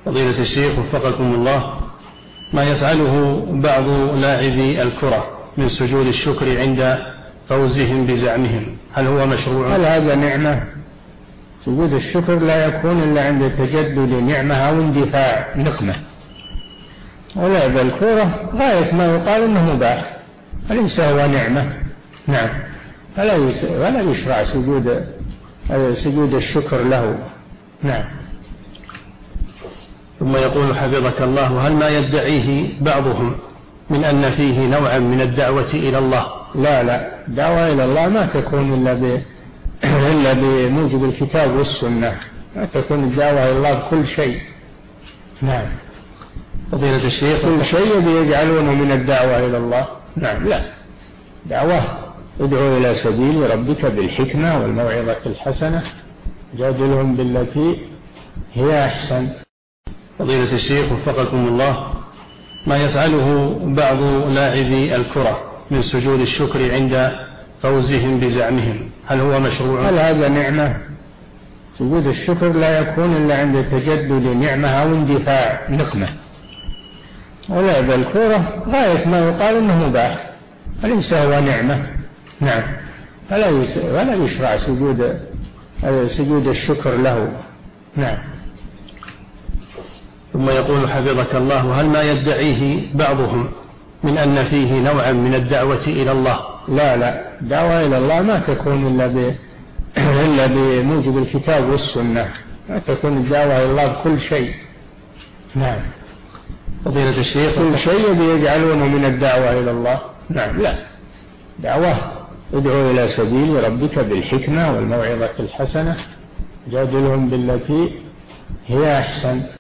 فضيلة الشيخ وفقكم الله، ما يفعله بعض لاعبي الكرة من سجود الشكر عند فوزهم بزعمهم، هل هو مشروع؟ هل هذا نعمة؟ سجود الشكر لا يكون إلا عند تجدد نعمة أو اندفاع نقمة. ولعب الكرة غاية ما يقال إنه مباح وليس هو نعمة. نعم، ولا يشرع سجود الشكر له. نعم. ثم يقول حفظك الله، هل ما يدعيه بعضهم من أن فيه نوعا من الدعوة إلى الله؟ لا، دعوة إلى الله ما تكون إلا بموجب الكتاب والسنة، ما تكون الدعوة إلى الله بكل شيء. نعم. فضيلة الشيخ، كل شيء يجعلونه من الدعوة إلى الله. نعم، لا، دعوة ادعو إلى سبيل ربك بالحكمة والموعظة الحسنة جادلهم بالتي هي أحسن. فضيلة الشيخ وفقكم الله، ما يفعله بعض لاعبي الكرة من سجود الشكر عند فوزهم بزعمهم، هل هو مشروع؟ هل هذا نعمة؟ سجود الشكر لا يكون إلا عند تجدد نعمة أو اندفاع نقمة. ولعب الكرة غاية ما يقال إنه مباح وليس هو نعمة. نعم، ولا يشرع سجود الشكر له. نعم. ثم يقول حفظك الله، هل ما يدعيه بعضهم من أن فيه نوعا من الدعوة إلى الله؟ لا، دعوة إلى الله ما تكون إلا بموجب الكتاب والسنة، ما تكون الدعوة إلى الله بكل شيء. نعم. فضيلة الشيخ، كل شيء يجعلونه من الدعوة إلى الله. نعم، لا، دعوة ادعو إلى سبيل ربك بالحكمة والموعظة الحسنة جادلهم بالتي هي أحسن.